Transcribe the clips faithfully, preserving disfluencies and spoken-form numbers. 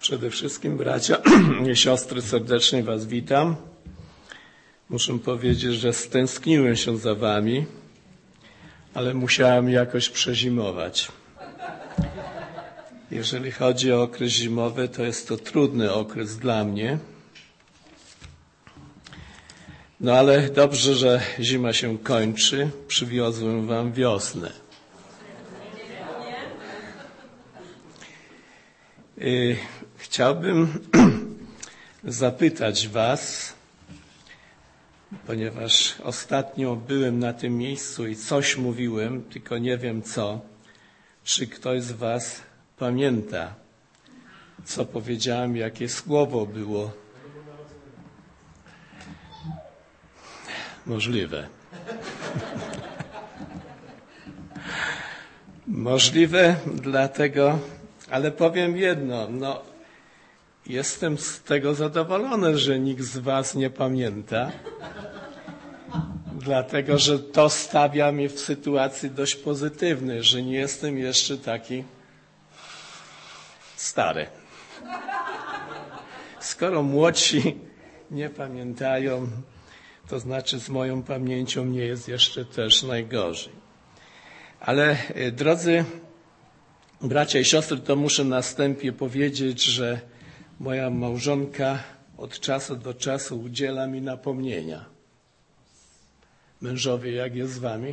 Przede wszystkim, bracia i siostry, serdecznie was witam. Muszę powiedzieć, że stęskniłem się za wami, ale musiałem jakoś przezimować. Jeżeli chodzi o okres zimowy, to jest to trudny okres dla mnie. No ale dobrze, że zima się kończy. Przywiozłem wam wiosnę. Yy, chciałbym zapytać was, ponieważ ostatnio byłem na tym miejscu i coś mówiłem, tylko nie wiem co, czy ktoś z was pamięta, co powiedziałem, jakie słowo było. Możliwe. Możliwe dlatego, ale powiem jedno, no jestem z tego zadowolony, że nikt z was nie pamięta, dlatego, że to stawia mnie w sytuacji dość pozytywnej, że nie jestem jeszcze taki stary. Skoro młodsi nie pamiętają, to znaczy z moją pamięcią nie jest jeszcze też najgorzej. Ale drodzy bracia i siostry, to muszę na wstępie powiedzieć, że moja małżonka od czasu do czasu udziela mi napomnienia. Mężowie, jak jest z wami?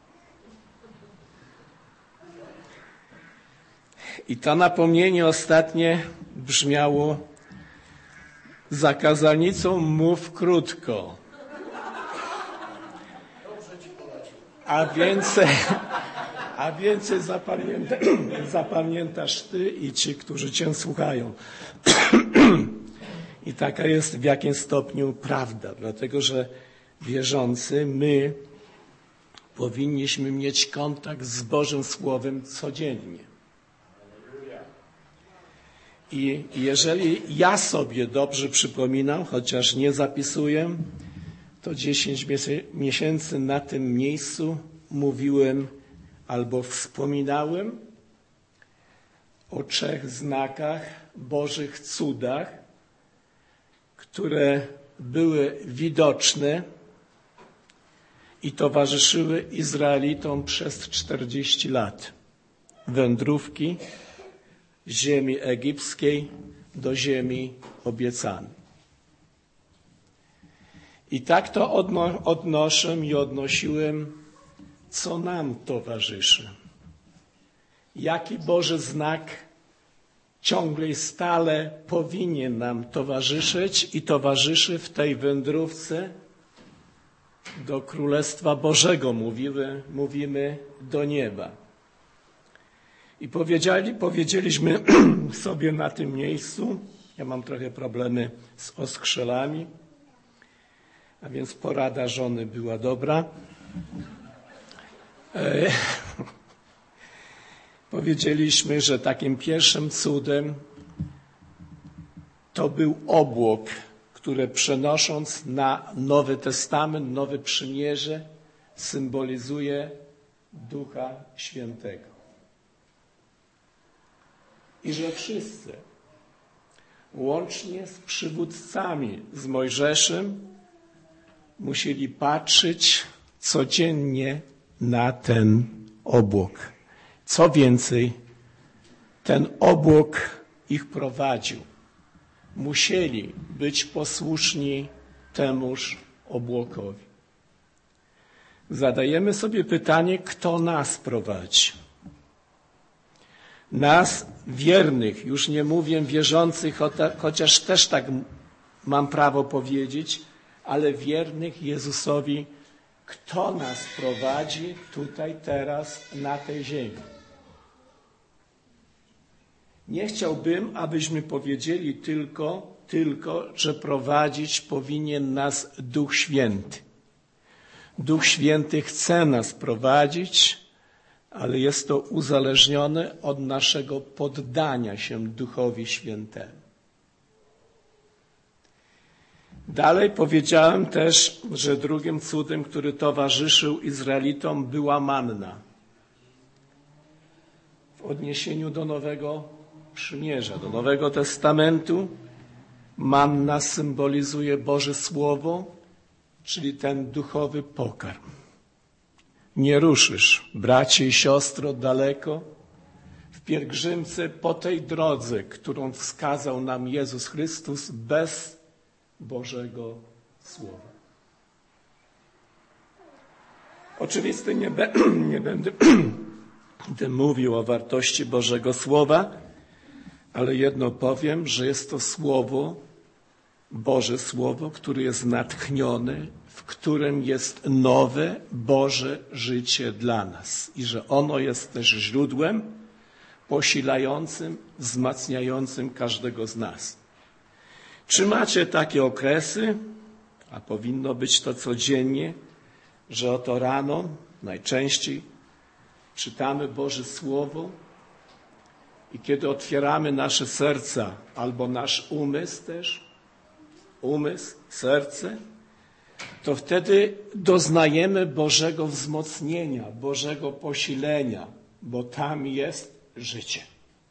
I to napomnienie ostatnie brzmiało: za kazanicą mów krótko. A więcej, a więcej zapamięta, zapamiętasz ty i ci, którzy cię słuchają. I taka jest w jakim stopniu prawda, dlatego że wierzący, my powinniśmy mieć kontakt z Bożym Słowem codziennie. I jeżeli ja sobie dobrze przypominam, chociaż nie zapisuję, to dziesięć miesięcy na tym miejscu mówiłem albo wspominałem o trzech znakach, Bożych cudach, które były widoczne i towarzyszyły Izraelitom przez czterdzieści lat wędrówki z ziemi egipskiej do ziemi obiecanej. I tak to odno- odnoszę i odnosiłem, co nam towarzyszy. Jaki Boży znak ciągle i stale powinien nam towarzyszyć i towarzyszy w tej wędrówce do Królestwa Bożego, mówimy, mówimy do nieba. I powiedzieli, powiedzieliśmy sobie na tym miejscu, ja mam trochę problemy z oskrzelami, a więc porada żony była dobra. E, powiedzieliśmy, że takim pierwszym cudem to był obłok, który przenosząc na Nowy Testament, Nowe Przymierze, symbolizuje Ducha Świętego. I że wszyscy, łącznie z przywódcami, z Mojżeszem, musieli patrzeć codziennie na ten obłok. Co więcej, ten obłok ich prowadził. Musieli być posłuszni temuż obłokowi. Zadajemy sobie pytanie, kto nas prowadzi. Nas, wiernych, już nie mówię wierzących, chociaż też tak mam prawo powiedzieć, ale wiernych Jezusowi, kto nas prowadzi tutaj, teraz, na tej ziemi. Nie chciałbym, abyśmy powiedzieli tylko, tylko, że prowadzić powinien nas Duch Święty. Duch Święty chce nas prowadzić, ale jest to uzależnione od naszego poddania się Duchowi Świętemu. Dalej powiedziałem też, że drugim cudem, który towarzyszył Izraelitom, była manna. W odniesieniu do Nowego Przymierza, do Nowego Testamentu. Manna symbolizuje Boże Słowo, czyli ten duchowy pokarm. Nie ruszysz, bracie i siostro, daleko w pielgrzymce po tej drodze, którą wskazał nam Jezus Chrystus, bez Bożego Słowa. Oczywiście nie, be, nie będę mówił o wartości Bożego Słowa, ale jedno powiem, że jest to Słowo, Boże Słowo, które jest natchnione, w którym jest nowe Boże życie dla nas i że ono jest też źródłem posilającym, wzmacniającym każdego z nas. Czy macie takie okresy, a powinno być to codziennie, że oto rano najczęściej czytamy Boże Słowo i kiedy otwieramy nasze serca albo nasz umysł też, umysł, serce, to wtedy doznajemy Bożego wzmocnienia, Bożego posilenia, bo tam jest życie.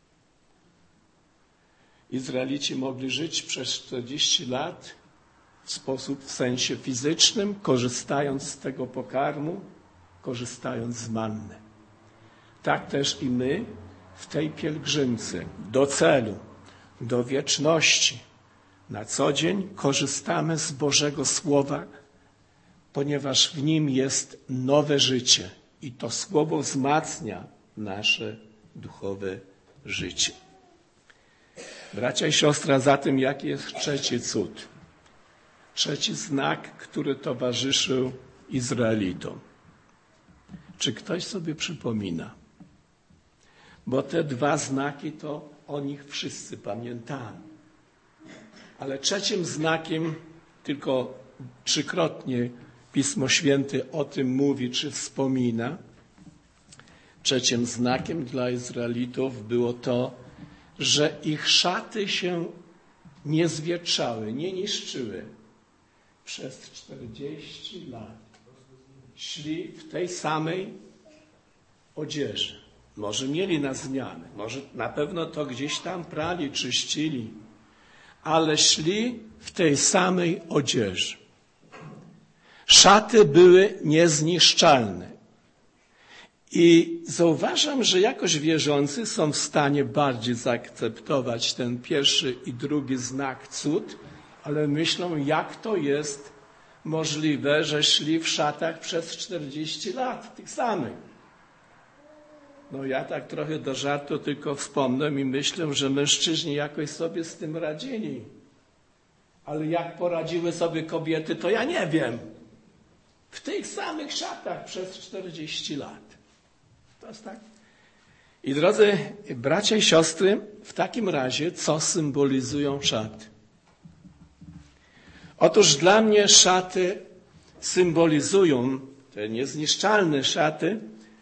Izraelici mogli żyć przez czterdzieści lat w sposób, w sensie fizycznym, korzystając z tego pokarmu, korzystając z manny. Tak też i my w tej pielgrzymce do celu, do wieczności, na co dzień korzystamy z Bożego Słowa, ponieważ w nim jest nowe życie i to Słowo wzmacnia nasze duchowe życie. Bracia i siostry, a zatem jaki jest trzeci cud? Trzeci znak, który towarzyszył Izraelitom. Czy ktoś sobie przypomina? Bo te dwa znaki to o nich wszyscy pamiętamy. Ale trzecim znakiem, tylko trzykrotnie Pismo Święte o tym mówi, czy wspomina, trzecim znakiem dla Izraelitów było to, że ich szaty się nie zwietrzały, nie niszczyły. Przez czterdzieści lat szli w tej samej odzieży. Może mieli na zmianę, może na pewno to gdzieś tam prali, czyścili, ale szli w tej samej odzieży. Szaty były niezniszczalne. I zauważam, że jakoś wierzący są w stanie bardziej zaakceptować ten pierwszy i drugi znak cud, ale myślą, jak to jest możliwe, że szli w szatach przez czterdzieści lat, tych samych. No ja tak trochę do żartu tylko wspomnę i myślę, że mężczyźni jakoś sobie z tym radzili. Ale jak poradziły sobie kobiety, to ja nie wiem. W tych samych szatach przez czterdzieści lat. To jest tak. I drodzy bracia i siostry, w takim razie co symbolizują szaty? Otóż dla mnie szaty symbolizują, te niezniszczalne szaty,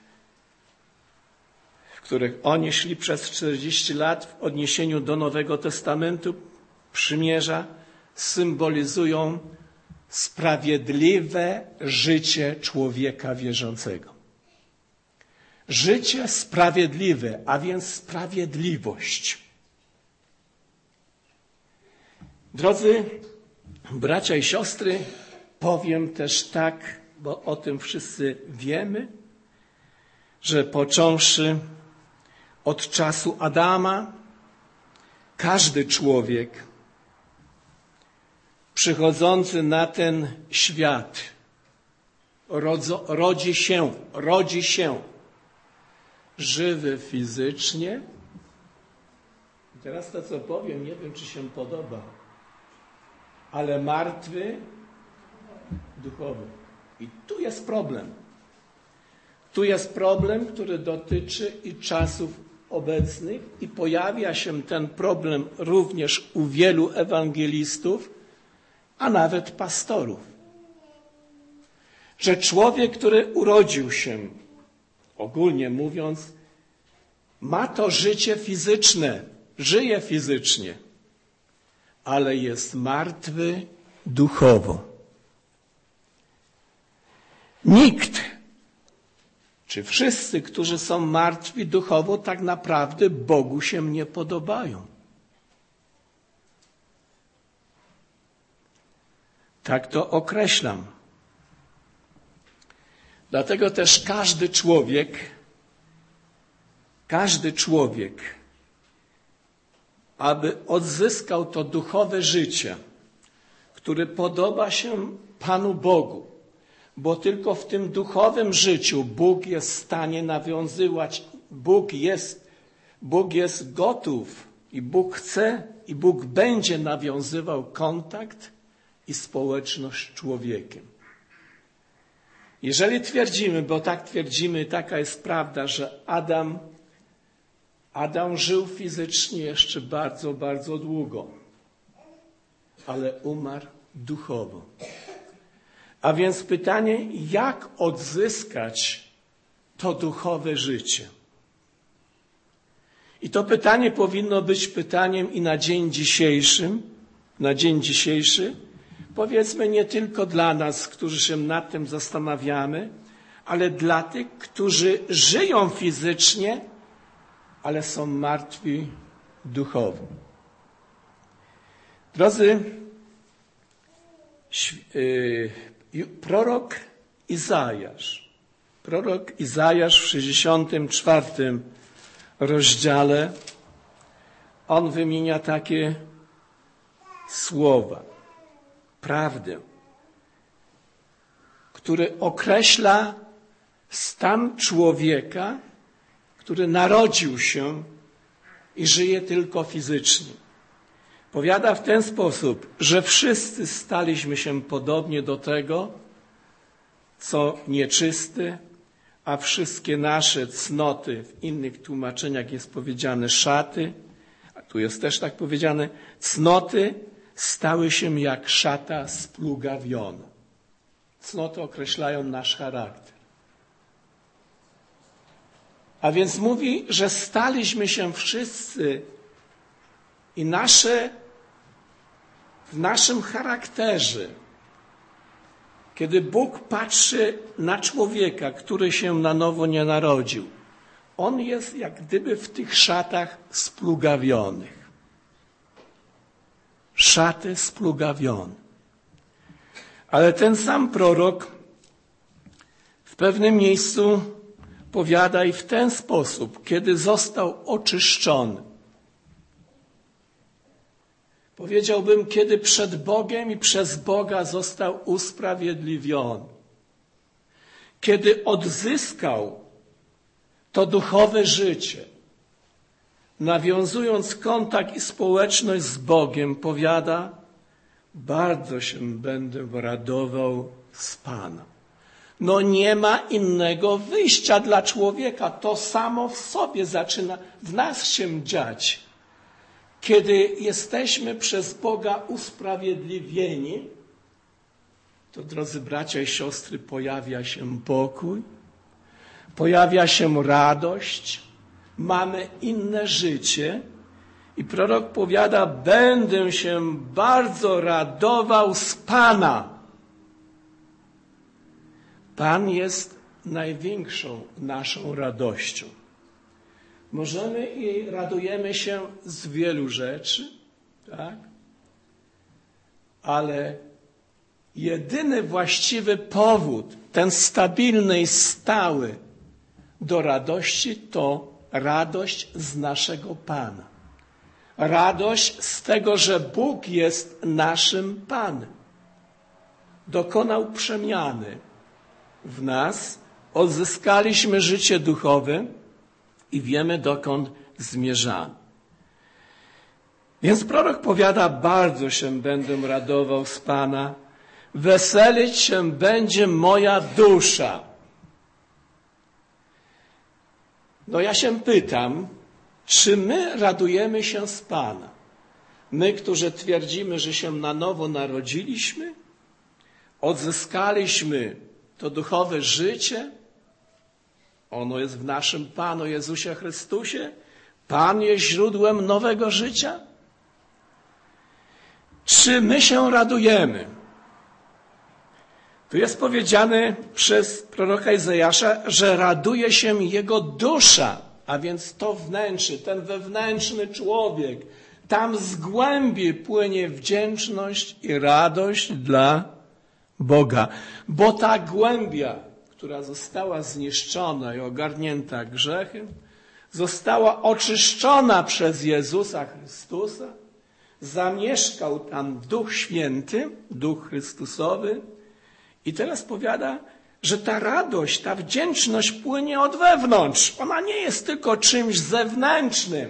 w których oni szli przez czterdzieści lat w odniesieniu do Nowego Testamentu, przymierza, symbolizują sprawiedliwe życie człowieka wierzącego. Życie sprawiedliwe, a więc sprawiedliwość. Drodzy bracia i siostry, powiem też tak, bo o tym wszyscy wiemy, że począwszy od czasu Adama, każdy człowiek przychodzący na ten świat rodzo, rodzi się, rodzi się żywy fizycznie. I teraz to, co powiem, nie wiem, czy się podoba, ale martwy duchowy. I tu jest problem. Tu jest problem, który dotyczy i czasów obecnych i pojawia się ten problem również u wielu ewangelistów, a nawet pastorów. Że człowiek, który urodził się, ogólnie mówiąc, ma to życie fizyczne, żyje fizycznie, ale jest martwy duchowo. Nikt, czy wszyscy, którzy są martwi duchowo, tak naprawdę Bogu się nie podobają. Tak to określam. Dlatego też każdy człowiek, każdy człowiek, aby odzyskał to duchowe życie, które podoba się Panu Bogu, bo tylko w tym duchowym życiu Bóg jest w stanie nawiązywać, Bóg jest, Bóg jest gotów i Bóg chce i Bóg będzie nawiązywał kontakt i społeczność z człowiekiem. Jeżeli twierdzimy, bo tak twierdzimy, taka jest prawda, że Adam, Adam żył fizycznie jeszcze bardzo, bardzo długo, ale umarł duchowo. A więc pytanie, jak odzyskać to duchowe życie? I to pytanie powinno być pytaniem i na dzień dzisiejszy, na dzień dzisiejszy, powiedzmy nie tylko dla nas, którzy się nad tym zastanawiamy, ale dla tych, którzy żyją fizycznie, ale są martwi duchowo. Drodzy, prorok Izajasz, prorok Izajasz w sześćdziesiątym czwartym rozdziale, on wymienia takie słowa, prawdę, który określa stan człowieka, który narodził się i żyje tylko fizycznie. Powiada w ten sposób, że wszyscy staliśmy się podobnie do tego, co nieczysty, a wszystkie nasze cnoty, w innych tłumaczeniach jest powiedziane szaty, a tu jest też tak powiedziane, cnoty stały się jak szata splugawiona. Cnoty określają nasz charakter. A więc mówi, że staliśmy się wszyscy i nasze, w naszym charakterze, kiedy Bóg patrzy na człowieka, który się na nowo nie narodził, on jest jak gdyby w tych szatach splugawionych. Szaty splugawione. Ale ten sam prorok w pewnym miejscu powiada i w ten sposób, kiedy został oczyszczony. Powiedziałbym, kiedy przed Bogiem i przez Boga został usprawiedliwiony. Kiedy odzyskał to duchowe życie, nawiązując kontakt i społeczność z Bogiem, powiada, bardzo się będę radował z Pana. No nie ma innego wyjścia dla człowieka. To samo w sobie zaczyna w nas się dziać. Kiedy jesteśmy przez Boga usprawiedliwieni, to drodzy bracia i siostry, pojawia się pokój, pojawia się radość, mamy inne życie i prorok powiada, będę się bardzo radował z Pana. Pan jest największą naszą radością. Możemy i radujemy się z wielu rzeczy, tak? Ale jedyny właściwy powód, ten stabilny i stały do radości, to radość z naszego Pana. Radość z tego, że Bóg jest naszym Panem. Dokonał przemiany w nas, odzyskaliśmy życie duchowe i wiemy, dokąd zmierzamy. Więc prorok powiada, bardzo się będę radował z Pana, weselić się będzie moja dusza. No ja się pytam, czy my radujemy się z Pana? My, którzy twierdzimy, że się na nowo narodziliśmy, odzyskaliśmy to duchowe życie, ono jest w naszym Panu Jezusie Chrystusie, Pan jest źródłem nowego życia? Czy my się radujemy? Tu jest powiedziane przez proroka Izajasza, że raduje się jego dusza, a więc to wnętrze, ten wewnętrzny człowiek. Tam z głębi płynie wdzięczność i radość dla Boga. Bo ta głębia, która została zniszczona i ogarnięta grzechem, została oczyszczona przez Jezusa Chrystusa, zamieszkał tam Duch Święty, Duch Chrystusowy i teraz powiada, że ta radość, ta wdzięczność płynie od wewnątrz. Ona nie jest tylko czymś zewnętrznym.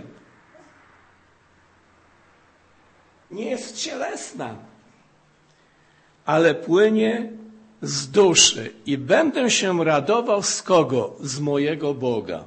Nie jest cielesna, ale płynie z duszy i będę się radował z kogo? Z mojego Boga.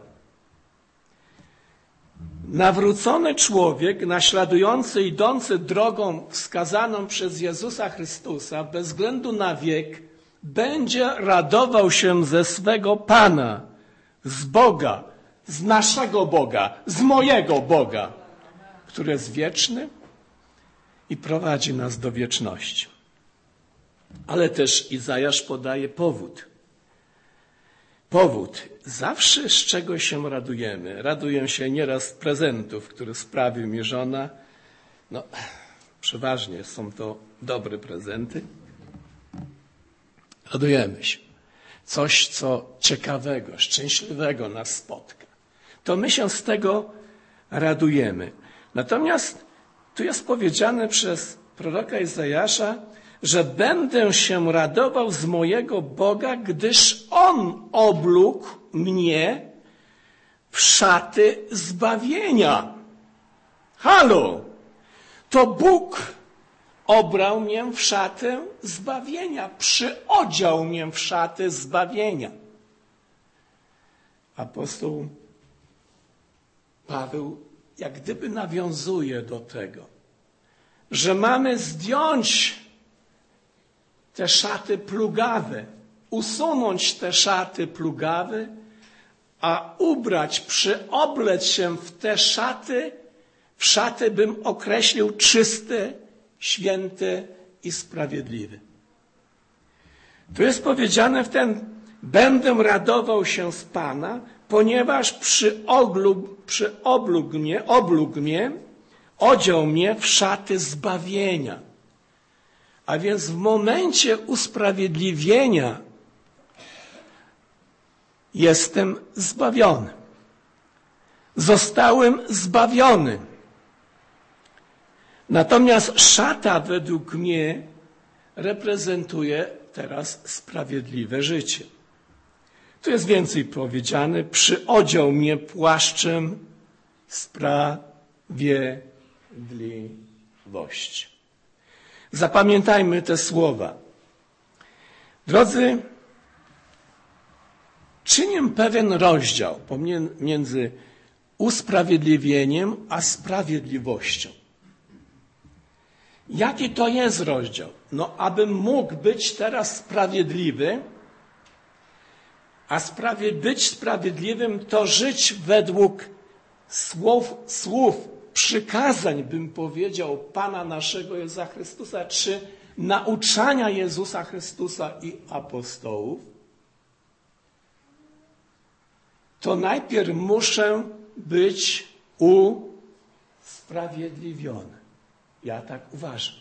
Nawrócony człowiek, naśladujący, idący drogą wskazaną przez Jezusa Chrystusa, bez względu na wiek, będzie radował się ze swego Pana, z Boga, z naszego Boga, z mojego Boga, który jest wieczny i prowadzi nas do wieczności. Ale też Izajasz podaje powód. Powód. Zawsze z czego się radujemy. Raduję się nieraz z prezentów, które sprawił mi żona. No, przeważnie są to dobre prezenty. Radujemy się. Coś, co ciekawego, szczęśliwego nas spotka. To my się z tego radujemy. Natomiast tu jest powiedziane przez proroka Izajasza, że będę się radował z mojego Boga, gdyż On oblógł mnie w szaty zbawienia. Halo! To Bóg obrał mnie w szatę zbawienia, przyodział mnie w szaty zbawienia. Apostoł Paweł jak gdyby nawiązuje do tego, że mamy zdjąć te szaty plugawe, usunąć te szaty plugawe, a ubrać, przyoblec się w te szaty, w szaty bym określił czyste, święte i sprawiedliwe. Tu jest powiedziane w ten, będę radował się z Pana, ponieważ przyoblógł, przyoblógł mnie, oblógł mnie, odział mnie w szaty zbawienia. A więc w momencie usprawiedliwienia jestem zbawiony. Zostałem zbawiony. Natomiast szata według mnie reprezentuje teraz sprawiedliwe życie. Tu jest więcej powiedziane. Przyodział mnie płaszczem sprawiedliwości. Zapamiętajmy te słowa. Drodzy, czynię pewien rozdział pomiędzy usprawiedliwieniem a sprawiedliwością. Jaki to jest rozdział? No, abym mógł być teraz sprawiedliwy, a sprawie, być sprawiedliwym to żyć według słów, słów, przykazań, bym powiedział, Pana naszego Jezusa Chrystusa, czy nauczania Jezusa Chrystusa i apostołów, to najpierw muszę być usprawiedliwiony. Ja tak uważam.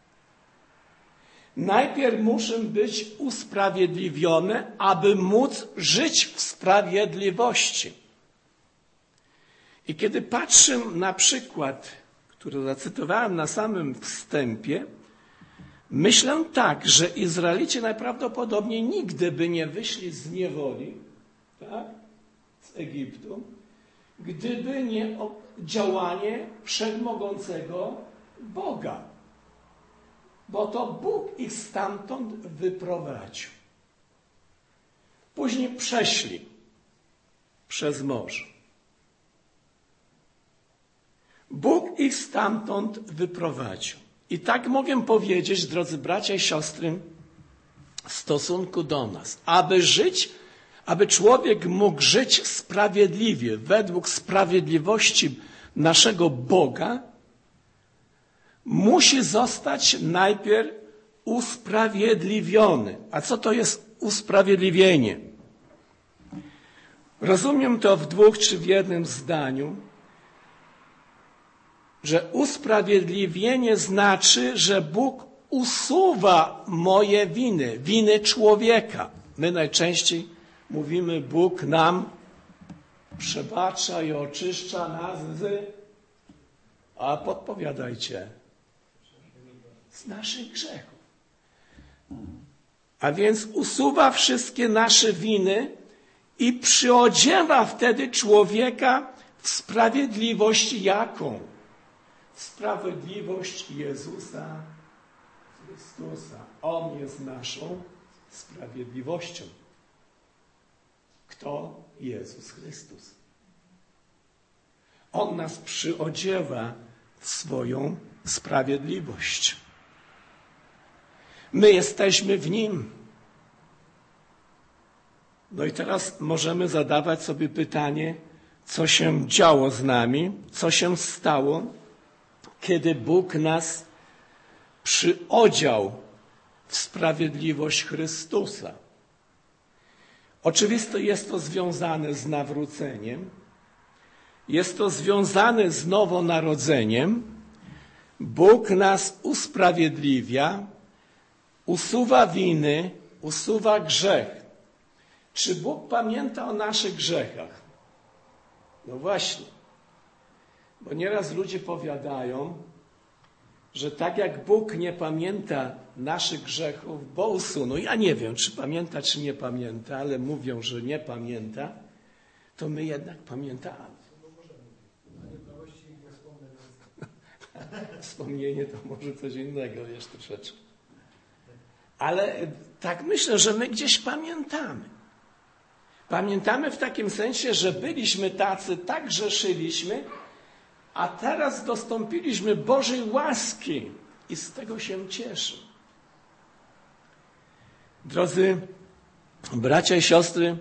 Najpierw muszę być usprawiedliwiony, aby móc żyć w sprawiedliwości. I kiedy patrzę na przykład, który zacytowałem na samym wstępie, myślę tak, że Izraelici najprawdopodobniej nigdy by nie wyszli z niewoli, tak, z Egiptu, gdyby nie działanie wszechmogącego Boga. Bo to Bóg ich stamtąd wyprowadził. Później przeszli przez morze. Bóg ich stamtąd wyprowadził. I tak mogę powiedzieć, drodzy bracia i siostry, w stosunku do nas, aby żyć, aby człowiek mógł żyć sprawiedliwie, według sprawiedliwości naszego Boga, musi zostać najpierw usprawiedliwiony. A co to jest usprawiedliwienie? Rozumiem to w dwóch czy w jednym zdaniu, że usprawiedliwienie znaczy, że Bóg usuwa moje winy, winy człowieka. My najczęściej mówimy, Bóg nam przebacza i oczyszcza nas z... A podpowiadajcie. Z naszych grzechów. A więc usuwa wszystkie nasze winy i przyodziewa wtedy człowieka w sprawiedliwość jaką? Sprawiedliwość Jezusa Chrystusa. On jest naszą sprawiedliwością. Kto? Jezus Chrystus. On nas przyodziewa w swoją sprawiedliwość. My jesteśmy w Nim. No i teraz możemy zadawać sobie pytanie, co się działo z nami, co się stało, kiedy Bóg nas przyodział w sprawiedliwość Chrystusa. Oczywiście jest to związane z nawróceniem, jest to związane z nowonarodzeniem. Bóg nas usprawiedliwia, usuwa winy, usuwa grzech. Czy Bóg pamięta o naszych grzechach? No właśnie, bo nieraz ludzie powiadają, że tak jak Bóg nie pamięta naszych grzechów, bo usunął, ja nie wiem, czy pamięta, czy nie pamięta, ale mówią, że nie pamięta, to my jednak pamiętamy. Wspomnienie to może coś innego, wiesz, troszeczkę. Ale tak myślę, że my gdzieś pamiętamy. Pamiętamy w takim sensie, że byliśmy tacy, tak grzeszyliśmy, a teraz dostąpiliśmy Bożej łaski i z tego się cieszę. Drodzy bracia i siostry,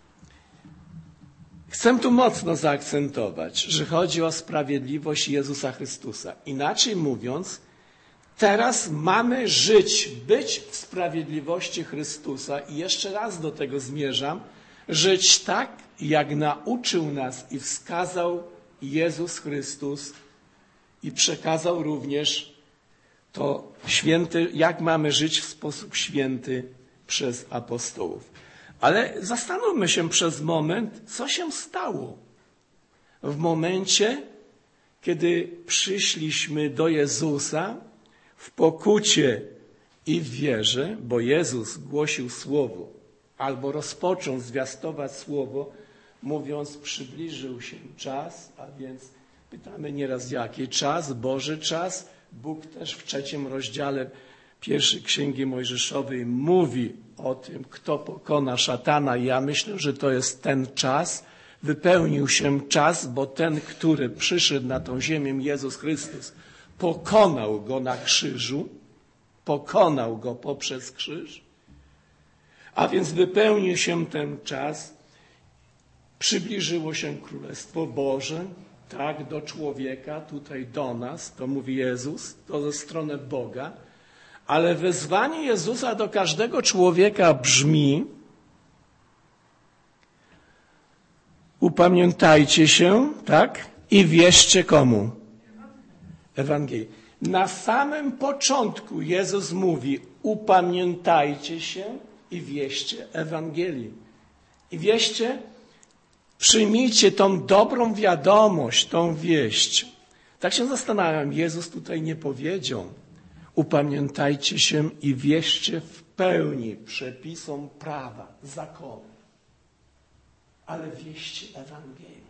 chcę tu mocno zaakcentować, że chodzi o sprawiedliwość Jezusa Chrystusa. Inaczej mówiąc, teraz mamy żyć, być w sprawiedliwości Chrystusa i jeszcze raz do tego zmierzam, żyć tak, jak nauczył nas i wskazał Jezus Chrystus i przekazał również to święty, jak mamy żyć w sposób święty przez apostołów. Ale zastanówmy się przez moment, co się stało w momencie, kiedy przyszliśmy do Jezusa w pokucie i w wierze, bo Jezus głosił Słowo, albo rozpoczął zwiastować Słowo, mówiąc, przybliżył się czas, a więc pytamy nieraz, jaki czas? Boży czas. Bóg też w trzecim rozdziale pierwszej Księgi Mojżeszowej mówi o tym, kto pokona szatana. I ja myślę, że to jest ten czas. Wypełnił się czas, bo ten, który przyszedł na tą ziemię, Jezus Chrystus, pokonał go na krzyżu, pokonał go poprzez krzyż. A więc wypełnił się ten czas, przybliżyło się Królestwo Boże, tak, do człowieka, tutaj do nas, to mówi Jezus, to ze strony Boga, ale wezwanie Jezusa do każdego człowieka brzmi: upamiętajcie się, tak, i wierzcie komu? Ewangelii. Na samym początku Jezus mówi: upamiętajcie się i wierzcie Ewangelii. I wierzcie, przyjmijcie tą dobrą wiadomość, tą wieść. Tak się zastanawiam, Jezus tutaj nie powiedział: upamiętajcie się i wierzcie w pełni przepisom prawa, zakonu. Ale wierzcie Ewangelii.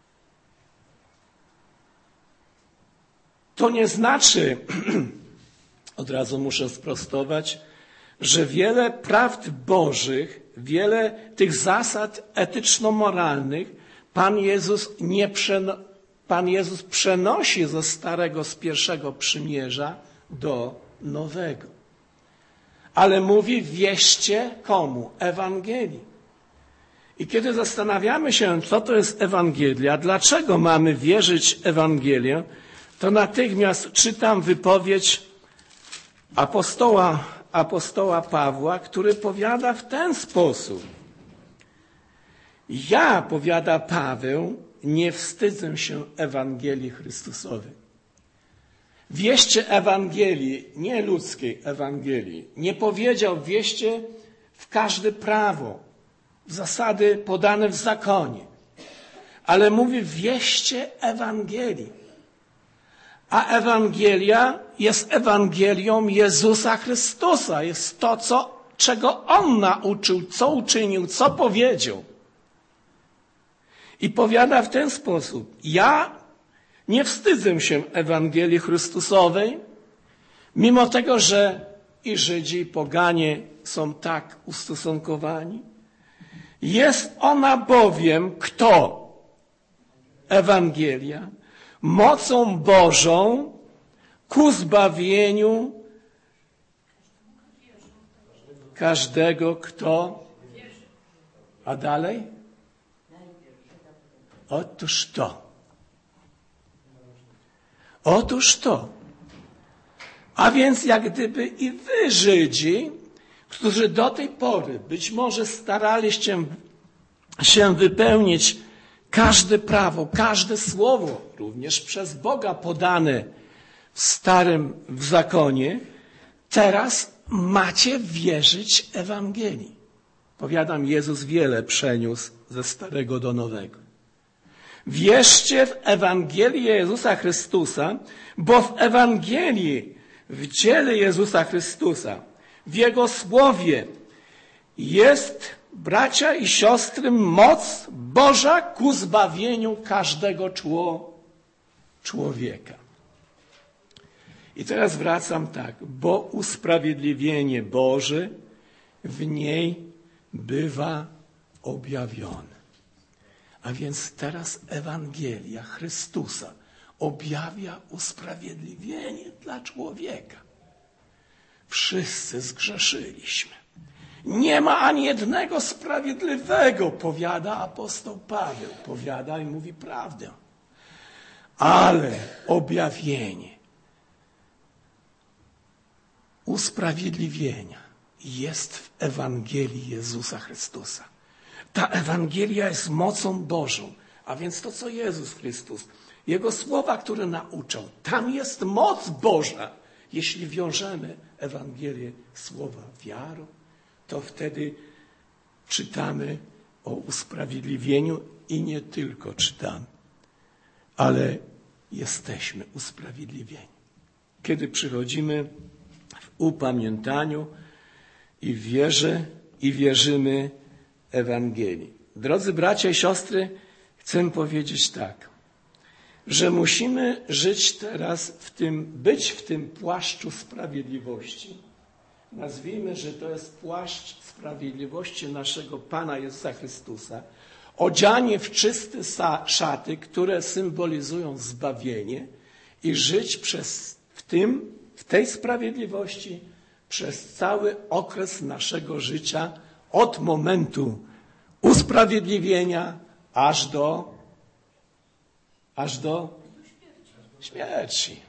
To nie znaczy, od razu muszę sprostować, że wiele prawd bożych, wiele tych zasad etyczno-moralnych Pan Jezus, nie przeno, Pan Jezus przenosi ze starego, z pierwszego przymierza do nowego. Ale mówi: wierzcie komu? Ewangelii. I kiedy zastanawiamy się, co to jest Ewangelia, dlaczego mamy wierzyć Ewangelię, to natychmiast czytam wypowiedź apostoła apostoła Pawła, który powiada w ten sposób. Ja, powiada Paweł, nie wstydzę się Ewangelii Chrystusowej. Wieście Ewangelii, nie ludzkiej Ewangelii. Nie powiedział wieście w każde prawo, w zasady podane w zakonie. Ale mówi wieście Ewangelii. A Ewangelia jest Ewangelią Jezusa Chrystusa. Jest to, co, czego On nauczył, co uczynił, co powiedział. I powiada w ten sposób. Ja nie wstydzę się Ewangelii Chrystusowej, mimo tego, że i Żydzi, i poganie są tak ustosunkowani. Jest ona bowiem kto? Ewangelia. Mocą Bożą ku zbawieniu każdego, kto. A dalej? Otóż to. Otóż to. A więc jak gdyby i wy, Żydzi, którzy do tej pory być może staraliście się wypełnić każde prawo, każde słowo, również przez Boga podane w starym, w zakonie, teraz macie wierzyć Ewangelii. Powiadam, Jezus wiele przeniósł ze starego do nowego. Wierzcie w Ewangelię Jezusa Chrystusa, bo w Ewangelii, w dziele Jezusa Chrystusa, w Jego słowie jest, bracia i siostry, moc Boża ku zbawieniu każdego człowieka. I teraz wracam tak, bo usprawiedliwienie Boże w niej bywa objawione. A więc teraz Ewangelia Chrystusa objawia usprawiedliwienie dla człowieka. Wszyscy zgrzeszyliśmy. Nie ma ani jednego sprawiedliwego, powiada apostoł Paweł. Powiada i mówi prawdę. Ale objawienie usprawiedliwienia jest w Ewangelii Jezusa Chrystusa. Ta Ewangelia jest mocą Bożą, a więc to, co Jezus Chrystus, Jego słowa, które nauczał, tam jest moc Boża. Jeśli wiążemy Ewangelię słowa wiarą, to wtedy czytamy o usprawiedliwieniu i nie tylko czytamy, ale jesteśmy usprawiedliwieni. Kiedy przychodzimy w upamiętaniu i w wierze i wierzymy Ewangelii. Drodzy bracia i siostry, chcę powiedzieć tak, że musimy żyć teraz w tym, być w tym płaszczu sprawiedliwości. Nazwijmy, że to jest płaszcz sprawiedliwości naszego Pana Jezusa Chrystusa, odzianie w czyste szaty, które symbolizują zbawienie i żyć przez, w tym, w tej sprawiedliwości przez cały okres naszego życia, od momentu usprawiedliwienia aż do, aż do śmierci.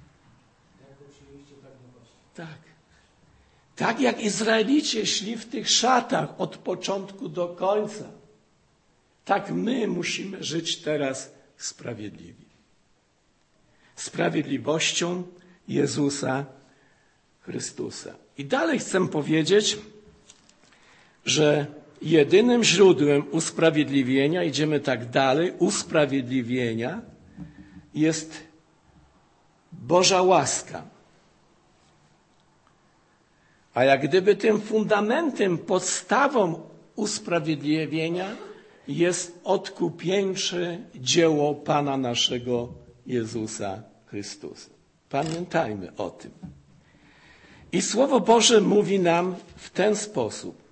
Tak. Tak jak Izraelicie szli w tych szatach od początku do końca, tak my musimy żyć teraz sprawiedliwie. Sprawiedliwością Jezusa Chrystusa. I dalej chcę powiedzieć, że jedynym źródłem usprawiedliwienia, idziemy tak dalej, usprawiedliwienia jest Boża łaska. A jak gdyby tym fundamentem, podstawą usprawiedliwienia jest odkupieńcze dzieło Pana naszego Jezusa Chrystusa. Pamiętajmy o tym. I Słowo Boże mówi nam w ten sposób.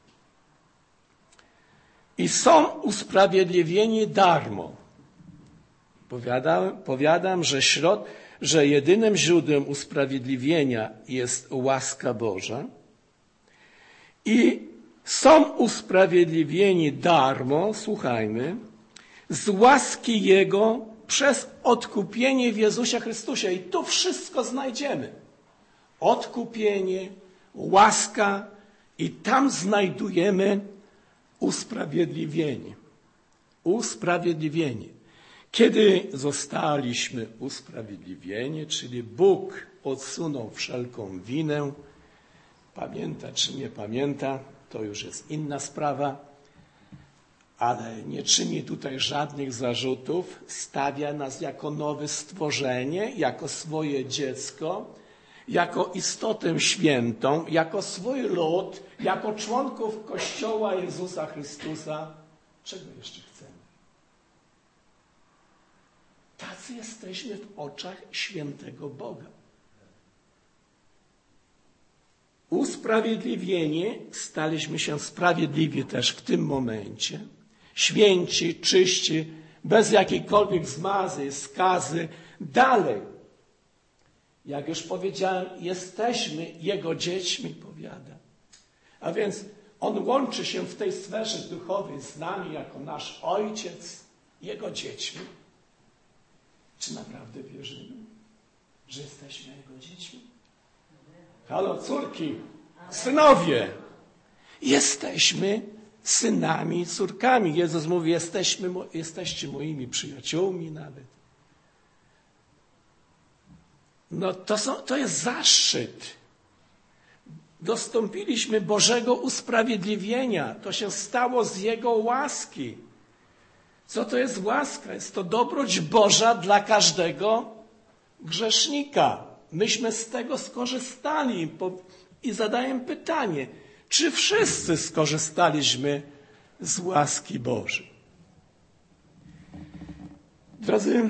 I są usprawiedliwieni darmo. Powiadam, powiadam że, środ, że jedynym źródłem usprawiedliwienia jest łaska Boża. I są usprawiedliwieni darmo, słuchajmy, z łaski Jego przez odkupienie w Jezusie Chrystusie. I tu wszystko znajdziemy. Odkupienie, łaska i tam znajdujemy usprawiedliwienie. Usprawiedliwienie. Kiedy zostaliśmy usprawiedliwieni, czyli Bóg odsunął wszelką winę, pamięta czy nie pamięta, to już jest inna sprawa, ale nie czyni tutaj żadnych zarzutów, stawia nas jako nowe stworzenie, jako swoje dziecko, jako istotę świętą, jako swój lud, jako członków Kościoła Jezusa Chrystusa. Czego jeszcze chcemy? Tacy jesteśmy w oczach świętego Boga. Usprawiedliwieni, staliśmy się sprawiedliwi też w tym momencie, święci, czyści, bez jakiejkolwiek zmazy, skazy. Dalej, jak już powiedziałem, jesteśmy Jego dziećmi, powiada. A więc On łączy się w tej sferze duchowej z nami jako nasz Ojciec, Jego dziećmi. Czy naprawdę wierzymy, że jesteśmy Jego dziećmi? Halo, córki, synowie, jesteśmy synami i córkami. Jezus mówi, jesteśmy, jesteście moimi przyjaciółmi nawet. No to, są, to jest zaszczyt. Dostąpiliśmy Bożego usprawiedliwienia. To się stało z Jego łaski. Co to jest łaska? Jest to dobroć Boża dla każdego grzesznika. Myśmy z tego skorzystali i zadaję pytanie, czy wszyscy skorzystaliśmy z łaski Bożej? Drodzy,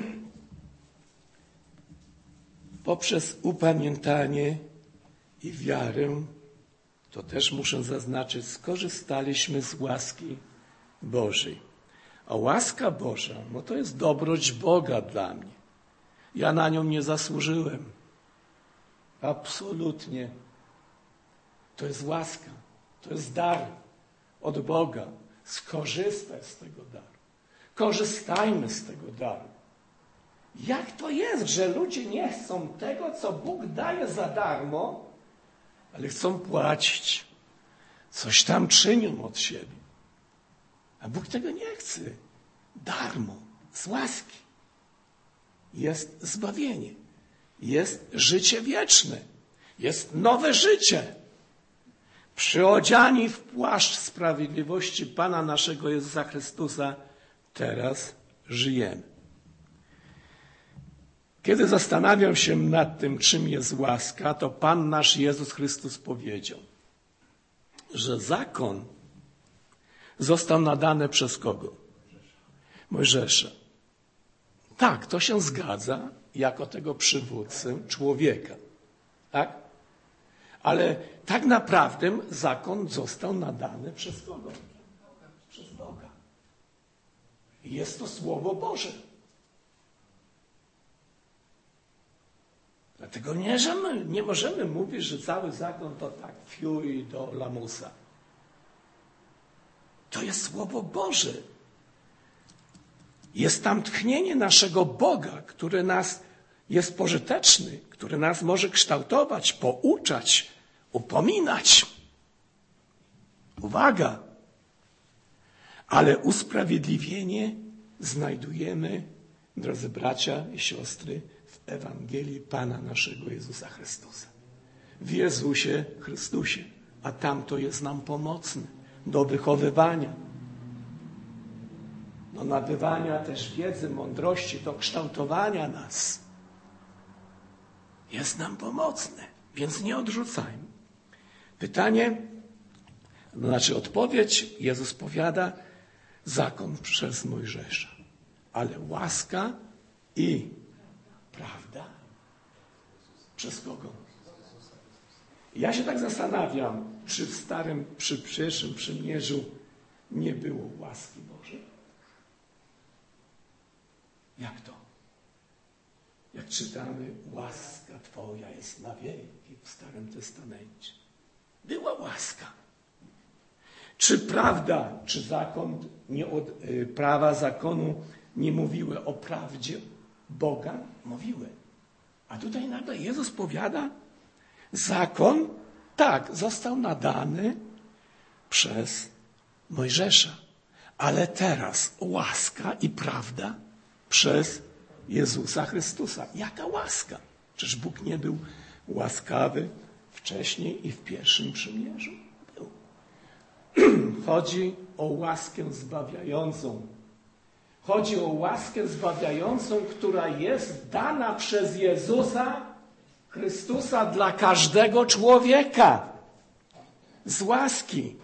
poprzez upamiętanie i wiarę, to też muszę zaznaczyć, skorzystaliśmy z łaski Bożej. A łaska Boża, no to jest dobroć Boga dla mnie. Ja na nią nie zasłużyłem. Absolutnie. To jest łaska. To jest dar od Boga. Skorzystaj z tego daru. Korzystajmy z tego daru. Jak to jest, że ludzie nie chcą tego, co Bóg daje za darmo, ale chcą płacić. Coś tam czynią od siebie. A Bóg tego nie chce. Darmo, z łaski. Jest zbawienie. Jest życie wieczne. Jest nowe życie. Przyodziani w płaszcz sprawiedliwości Pana naszego Jezusa Chrystusa, teraz żyjemy. Kiedy zastanawiam się nad tym, czym jest łaska, to Pan nasz Jezus Chrystus powiedział, że zakon został nadany przez kogo? Mojżesza. Tak, to się zgadza jako tego przywódcę człowieka. Tak? Ale tak naprawdę zakon został nadany przez kogo? Przez Boga. I jest to Słowo Boże. Dlatego nie, że my, nie możemy mówić, że cały zakon to tak fiuj do lamusa. To jest Słowo Boże. Jest tam tchnienie naszego Boga, który nas jest pożyteczny, który nas może kształtować, pouczać, upominać. Uwaga! Ale usprawiedliwienie znajdujemy, drodzy bracia i siostry, w Ewangelii Pana naszego Jezusa Chrystusa. W Jezusie Chrystusie. A tam to jest nam pomocne do wychowywania, do nabywania też wiedzy, mądrości, do kształtowania nas. Jest nam pomocne, więc nie odrzucajmy. Pytanie, to znaczy odpowiedź, Jezus powiada, zakon przez Mojżesza, ale łaska i prawda przez kogo? Ja się tak zastanawiam, czy w starym, przy pierwszym przymierzu nie było łaski Bożej? Jak to? Jak czytamy, łaska Twoja jest na wieki w Starym Testamencie. Była łaska. Czy prawda, czy zakon, nie od, y, prawa zakonu nie mówiły o prawdzie Boga? Mówiły. A tutaj nagle Jezus powiada, zakon Tak, został nadany przez Mojżesza. Ale teraz łaska i prawda przez Jezusa Chrystusa. Jaka łaska? Przecież Bóg nie był łaskawy wcześniej i w pierwszym przymierzu. Był. Chodzi o łaskę zbawiającą. Chodzi o łaskę zbawiającą, która jest dana przez Jezusa Chrystusa dla każdego człowieka. Z łaski.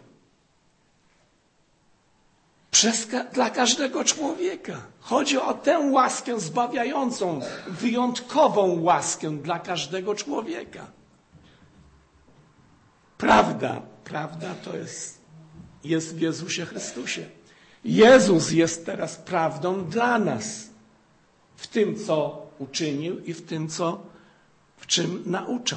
Przez, dla każdego człowieka. Chodzi o tę łaskę zbawiającą, wyjątkową łaskę dla każdego człowieka. Prawda, prawda to jest, jest w Jezusie Chrystusie. Jezus jest teraz prawdą dla nas. W tym, co uczynił i w tym, co, w czym nauczał.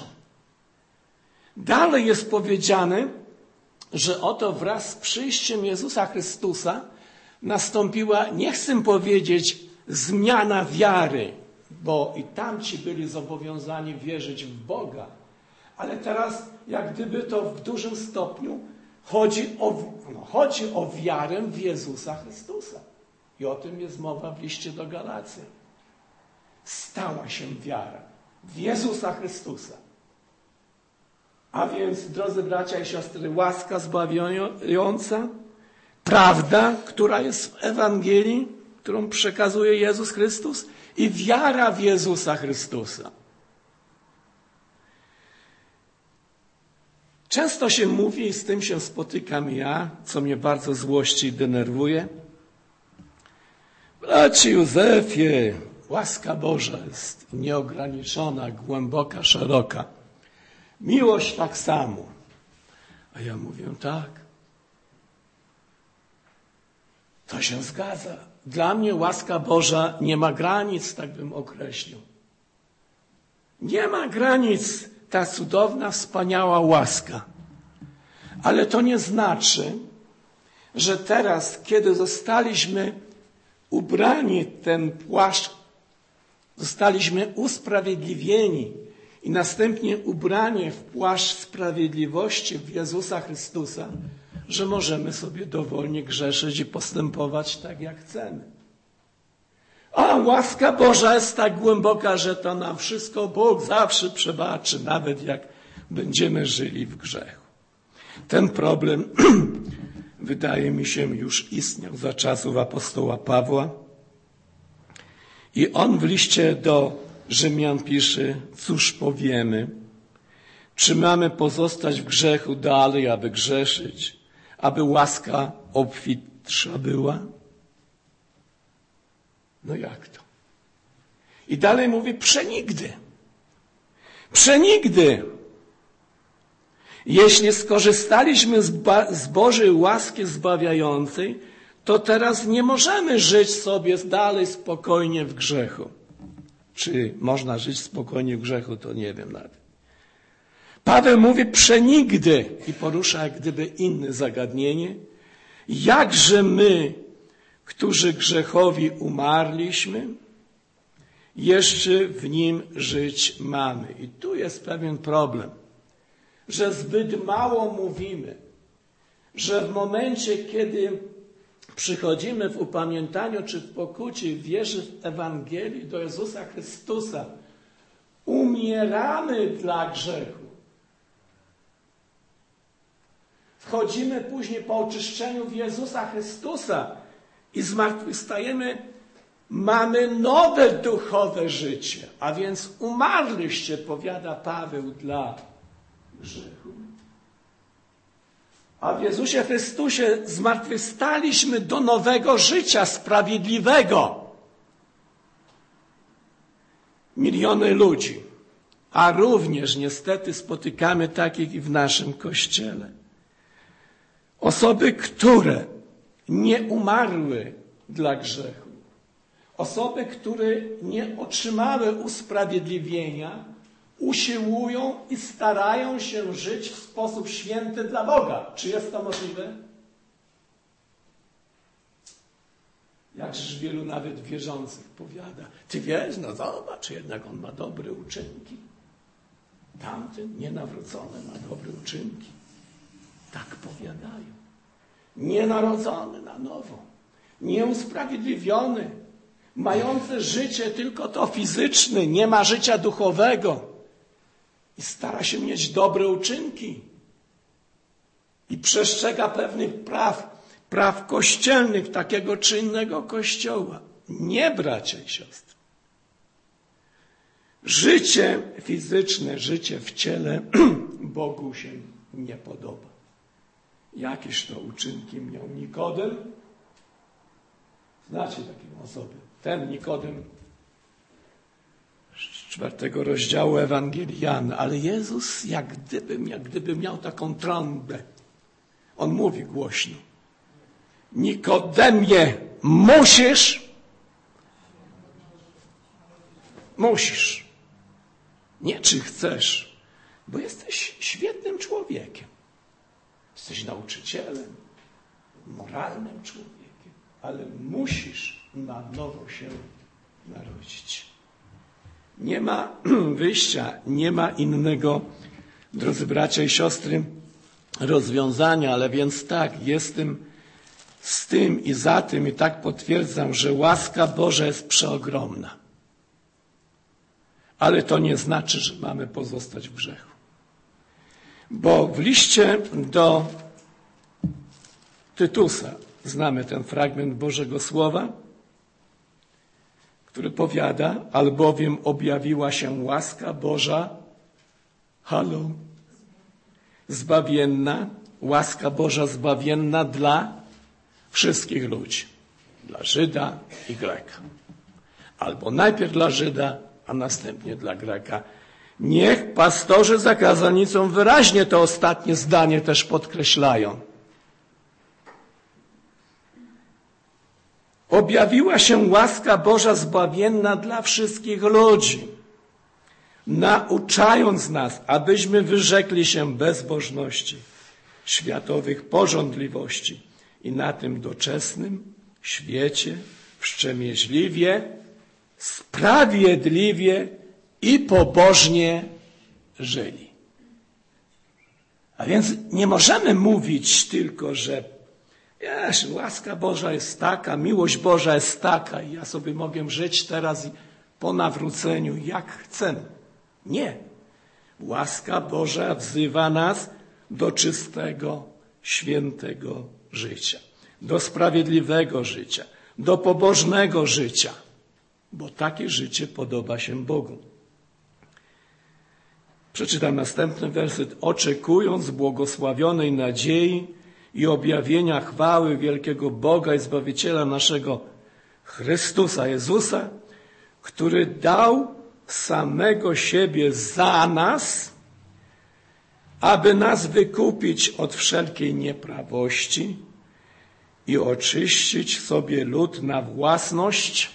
Dalej jest powiedziane, że oto wraz z przyjściem Jezusa Chrystusa nastąpiła, nie chcę powiedzieć, zmiana wiary, bo i tamci byli zobowiązani wierzyć w Boga, ale teraz jak gdyby to w dużym stopniu chodzi o, no, chodzi o wiarę w Jezusa Chrystusa. I o tym jest mowa w liście do Galacjan. Stała się wiara w Jezusa Chrystusa. A więc, drodzy bracia i siostry, łaska zbawiająca, prawda, która jest w Ewangelii, którą przekazuje Jezus Chrystus, i wiara w Jezusa Chrystusa. Często się mówi, i z tym się spotykam ja, co mnie bardzo złości i denerwuje. Bracie Józefie, łaska Boża jest nieograniczona, głęboka, szeroka. Miłość tak samo. A ja mówię tak. To się zgadza. Dla mnie łaska Boża nie ma granic, tak bym określił. Nie ma granic ta cudowna, wspaniała łaska. Ale to nie znaczy, że teraz, kiedy zostaliśmy ubrani w ten płaszcz, zostaliśmy usprawiedliwieni i następnie ubrani w płaszcz sprawiedliwości w Jezusa Chrystusa, że możemy sobie dowolnie grzeszyć i postępować tak, jak chcemy. A łaska Boża jest tak głęboka, że to nam wszystko Bóg zawsze przebaczy, nawet jak będziemy żyli w grzechu. Ten problem, wydaje mi się, już istniał za czasów apostoła Pawła. I on w liście do Rzymian pisze, cóż powiemy? Czy mamy pozostać w grzechu dalej, aby grzeszyć, aby łaska obfitsza była? No jak to? I dalej mówi, przenigdy. Przenigdy. Jeśli skorzystaliśmy z, ba- z Bożej łaski zbawiającej, to teraz nie możemy żyć sobie dalej spokojnie w grzechu. Czy można żyć spokojnie w grzechu, to nie wiem nawet. Paweł mówi przenigdy i porusza jak gdyby inne zagadnienie. Jakże my, którzy grzechowi umarliśmy, jeszcze w nim żyć mamy. I tu jest pewien problem, że zbyt mało mówimy, że w momencie, kiedy przychodzimy w upamiętaniu czy w pokucie, w wierze w Ewangelii do Jezusa Chrystusa, umieramy dla grzechu. Wchodzimy później po oczyszczeniu w Jezusa Chrystusa i zmartwychwstajemy, mamy nowe duchowe życie, a więc umarliście, powiada Paweł, dla grzechu. A w Jezusie Chrystusie zmartwychwstaliśmy do nowego życia sprawiedliwego. Miliony ludzi, a również niestety spotykamy takich i w naszym Kościele. Osoby, które nie umarły dla grzechu. Osoby, które nie otrzymały usprawiedliwienia, usiłują i starają się żyć w sposób święty dla Boga. Czy jest to możliwe? Jakżeż wielu nawet wierzących powiada. Ty wiesz, no zobacz, jednak on ma dobre uczynki. Tamten nienawrócony ma dobre uczynki. Tak powiadają. Nienarodzony na nowo. Nieusprawiedliwiony. Mający życie tylko to fizyczne. Nie ma życia duchowego. I stara się mieć dobre uczynki. I przestrzega pewnych praw. Praw kościelnych takiego czy innego kościoła. Nie, bracia i siostry. Życie fizyczne, życie w ciele Bogu się nie podoba. Jakież to uczynki miał Nikodem? Znacie taką osobę. Ten Nikodem z czwartego rozdziału Ewangelii Jana. Ale Jezus jak gdyby, jak gdyby miał taką trąbę. On mówi głośno. Nikodemie, musisz, musisz. Nie czy chcesz, bo jesteś świetnym człowiekiem. Jesteś nauczycielem, moralnym człowiekiem, ale musisz na nowo się narodzić. Nie ma wyjścia, nie ma innego, drodzy bracia i siostry, rozwiązania, ale więc tak, jestem z tym i za tym i tak potwierdzam, że łaska Boża jest przeogromna. Ale to nie znaczy, że mamy pozostać w grzechu. Bo w liście do Tytusa znamy ten fragment Bożego Słowa, który powiada, albowiem objawiła się łaska Boża, halo, zbawienna, łaska Boża zbawienna dla wszystkich ludzi. Dla Żyda i Greka. Albo najpierw dla Żyda, a następnie dla Greka. Niech pastorzy za kazanicą wyraźnie to ostatnie zdanie też podkreślają. Objawiła się łaska Boża zbawienna dla wszystkich ludzi, nauczając nas, abyśmy wyrzekli się bezbożności, światowych pożądliwości i na tym doczesnym świecie wstrzemięźliwie, sprawiedliwie i pobożnie żyli. A więc nie możemy mówić tylko, że wiesz, łaska Boża jest taka, miłość Boża jest taka i ja sobie mogę żyć teraz po nawróceniu jak chcę. Nie. Łaska Boża wzywa nas do czystego, świętego życia, do sprawiedliwego życia, do pobożnego życia, bo takie życie podoba się Bogu. Przeczytam następny werset. Oczekując błogosławionej nadziei i objawienia chwały wielkiego Boga i Zbawiciela naszego Chrystusa Jezusa, który dał samego siebie za nas, aby nas wykupić od wszelkiej nieprawości i oczyścić sobie lud na własność.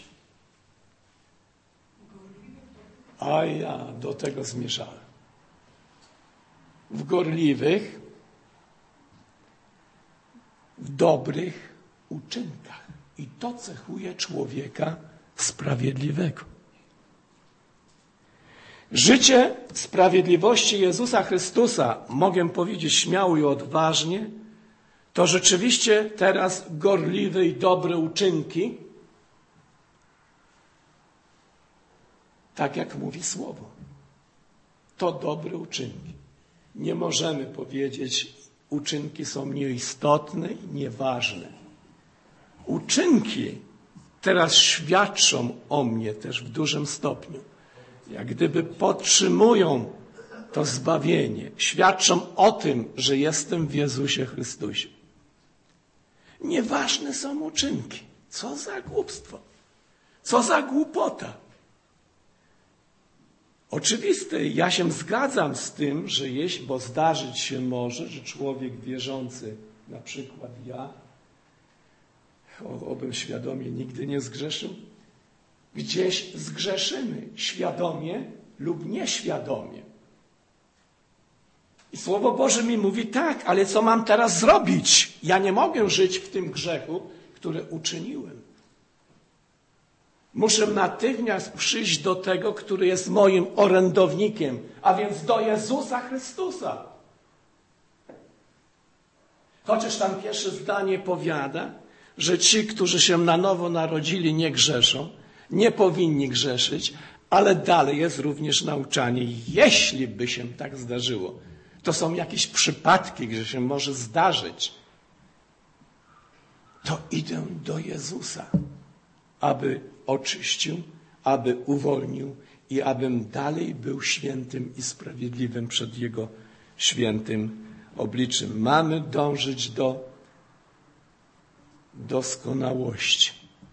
A ja do tego zmierzałem. W gorliwych, w dobrych uczynkach. I to cechuje człowieka sprawiedliwego. Życie sprawiedliwości Jezusa Chrystusa, mogę powiedzieć śmiało i odważnie, to rzeczywiście teraz gorliwe i dobre uczynki, tak jak mówi Słowo. To dobre uczynki. Nie możemy powiedzieć, uczynki są nieistotne i nieważne. Uczynki teraz świadczą o mnie też w dużym stopniu. Jak gdyby podtrzymują to zbawienie. Świadczą o tym, że jestem w Jezusie Chrystusie. Nieważne są uczynki. Co za głupstwo. Co za głupota. Oczywiste, ja się zgadzam z tym, że jeśli, bo zdarzyć się może, że człowiek wierzący, na przykład ja, obym świadomie nigdy nie zgrzeszył, gdzieś zgrzeszymy, świadomie lub nieświadomie. I Słowo Boże mi mówi tak, ale co mam teraz zrobić? Ja nie mogę żyć w tym grzechu, który uczyniłem. Muszę natychmiast przyjść do tego, który jest moim orędownikiem, a więc do Jezusa Chrystusa. Chociaż tam pierwsze zdanie powiada, że ci, którzy się na nowo narodzili, nie grzeszą, nie powinni grzeszyć, ale dalej jest również nauczanie, jeśli by się tak zdarzyło. To są jakieś przypadki, że się może zdarzyć. To idę do Jezusa, aby oczyścił, aby uwolnił i abym dalej był świętym i sprawiedliwym przed Jego świętym obliczem. Mamy dążyć do doskonałości.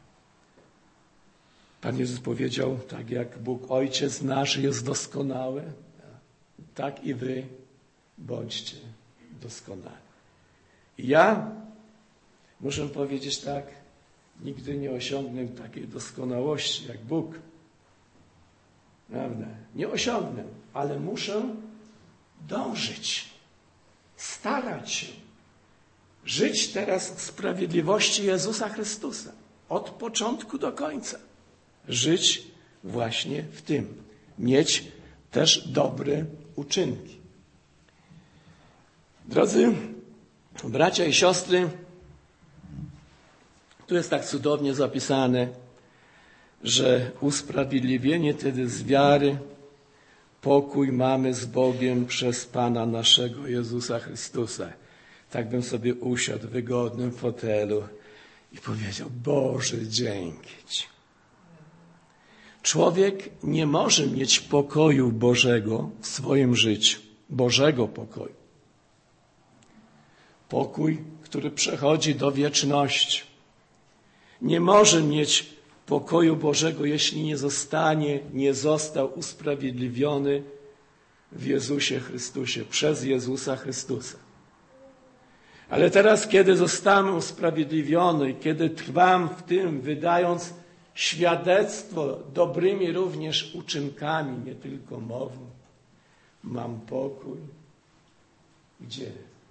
Pan Jezus powiedział, tak jak Bóg Ojciec nasz jest doskonały, tak i wy bądźcie doskonali. I ja muszę powiedzieć tak, nigdy nie osiągnę takiej doskonałości jak Bóg. Prawda? Nie osiągnę, ale muszę dążyć, starać się, żyć teraz w sprawiedliwości Jezusa Chrystusa. Od początku do końca. Żyć właśnie w tym. Mieć też dobre uczynki. Drodzy bracia i siostry, tu jest tak cudownie zapisane, że usprawiedliwienie tedy z wiary, pokój mamy z Bogiem przez Pana naszego Jezusa Chrystusa. Tak bym sobie usiadł w wygodnym fotelu i powiedział, Boże, dzięki Ci. Człowiek nie może mieć pokoju Bożego w swoim życiu, Bożego pokoju. Pokój, który przechodzi do wieczności. Nie może mieć pokoju Bożego, jeśli nie zostanie, nie został usprawiedliwiony w Jezusie Chrystusie, przez Jezusa Chrystusa. Ale teraz, kiedy zostanę usprawiedliwiony, kiedy trwam w tym, wydając świadectwo dobrymi również uczynkami, nie tylko mową, mam pokój. Gdzie?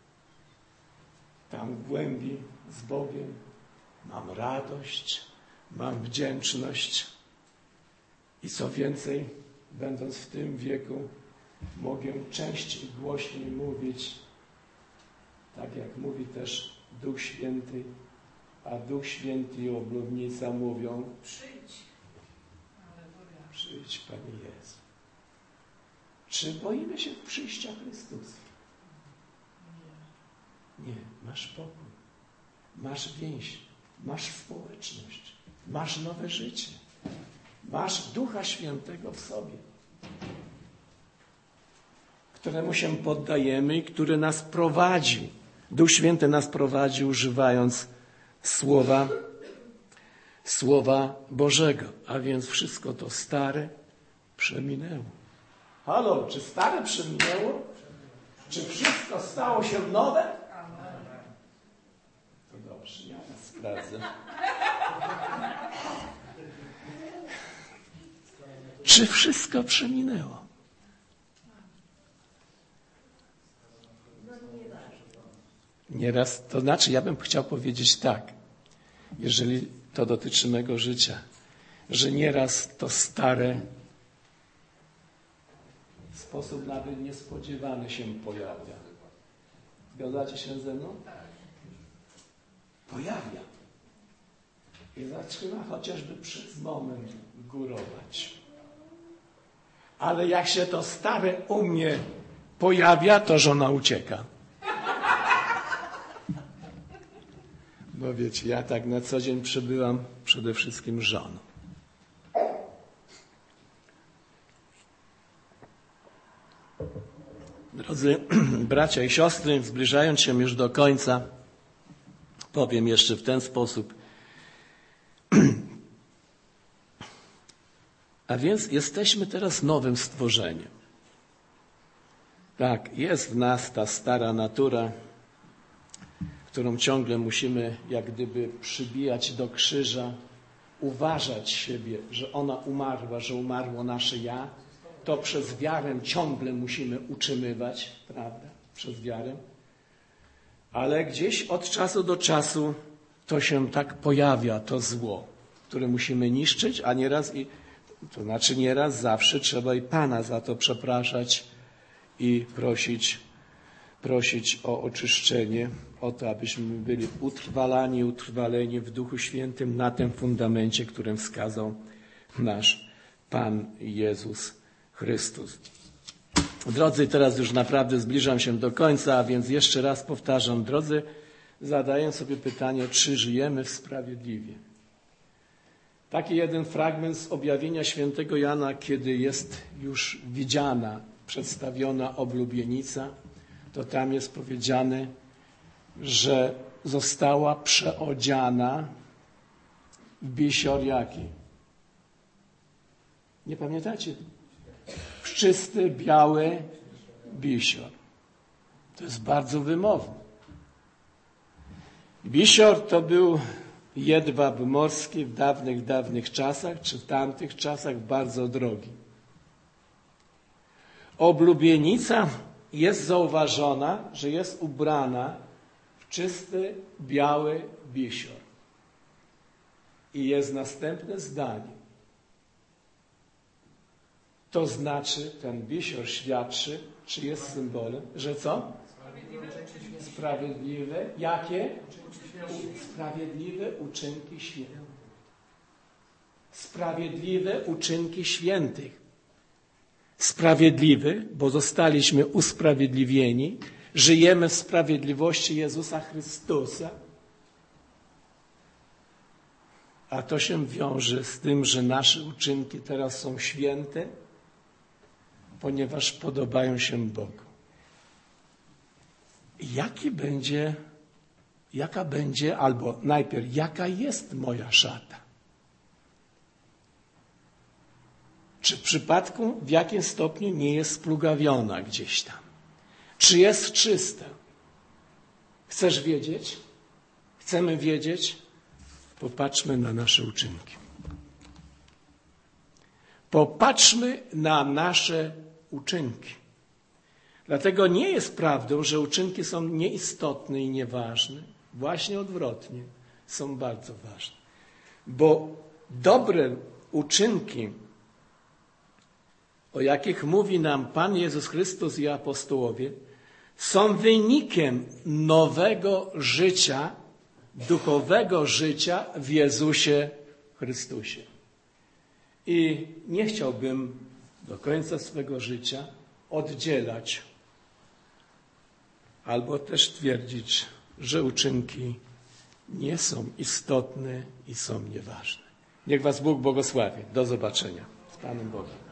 Tam w głębi z Bogiem mam radość, mam wdzięczność i co więcej, będąc w tym wieku, mogę częściej, głośniej mówić, tak jak mówi też Duch Święty, a Duch Święty i oblubnica mówią, przyjdź, przyjdź, Panie Jezu. Czy boimy się przyjścia Chrystusa? Nie, masz pokój, masz więź, masz społeczność, masz nowe życie, masz Ducha Świętego w sobie, któremu się poddajemy i który nas prowadzi. Duch Święty nas prowadzi, używając słowa, słowa Bożego. A więc wszystko to stare przeminęło. Halo, czy stare przeminęło? Czy wszystko stało się nowe? To dobrze, ja sprawdzę. Czy wszystko przeminęło? Nieraz, to znaczy, ja bym chciał powiedzieć tak, jeżeli to dotyczy mego życia, że nieraz to stare w sposób nawet niespodziewany się pojawia. Zgadzacie się ze mną? Pojawia. I zaczyna chociażby przez moment górować. Ale jak się to stare u mnie pojawia, to żona ucieka. Bo wiecie, ja tak na co dzień przebyłam przede wszystkim żoną. Drodzy bracia i siostry, zbliżając się już do końca, powiem jeszcze w ten sposób. A więc jesteśmy teraz nowym stworzeniem. Tak, jest w nas ta stara natura, którą ciągle musimy jak gdyby przybijać do krzyża, uważać siebie, że ona umarła, że umarło nasze ja. To przez wiarę ciągle musimy utrzymywać, prawda? Przez wiarę. Ale gdzieś od czasu do czasu to się tak pojawia, to zło. które musimy niszczyć, a nieraz, i, to znaczy nieraz, zawsze trzeba i Pana za to przepraszać i prosić, prosić o oczyszczenie, o to, abyśmy byli utrwalani, utrwaleni w Duchu Świętym na tym fundamencie, którym wskazał nasz Pan Jezus Chrystus. Drodzy, teraz już naprawdę zbliżam się do końca, a więc jeszcze raz powtarzam, drodzy, zadaję sobie pytanie, czy żyjemy sprawiedliwie. Taki jeden fragment z objawienia świętego Jana, kiedy jest już widziana, przedstawiona oblubienica, to tam jest powiedziane, że została przeodziana w bisior jaki? Nie pamiętacie? W czysty, biały bisior. To jest bardzo wymowne. Bisior to był jedwab morski w dawnych, dawnych czasach, czy w tamtych czasach bardzo drogi. Oblubienica jest zauważona, że jest ubrana w czysty, biały bisior. I jest następne zdanie. To znaczy, ten bisior świadczy, czy jest symbolem, że co? Sprawiedliwe. Jakie? Sprawiedliwe uczynki świętych. Sprawiedliwe uczynki świętych. Sprawiedliwy, bo zostaliśmy usprawiedliwieni, żyjemy w sprawiedliwości Jezusa Chrystusa, a to się wiąże z tym, że nasze uczynki teraz są święte, ponieważ podobają się Bogu. Jaki będzie, jaka będzie, albo najpierw, jaka jest moja szata? Czy w przypadku, w jakim stopniu nie jest splugawiona gdzieś tam? Czy jest czysta? Chcesz wiedzieć? Chcemy wiedzieć? Popatrzmy na nasze uczynki. Popatrzmy na nasze uczynki. Dlatego nie jest prawdą, że uczynki są nieistotne i nieważne. Właśnie odwrotnie, są bardzo ważne. Bo dobre uczynki, o jakich mówi nam Pan Jezus Chrystus i apostołowie, są wynikiem nowego życia, duchowego życia w Jezusie Chrystusie. I nie chciałbym do końca swego życia oddzielać albo też twierdzić, że uczynki nie są istotne i są nieważne. Niech was Bóg błogosławi. Do zobaczenia. Z Panem Bogiem.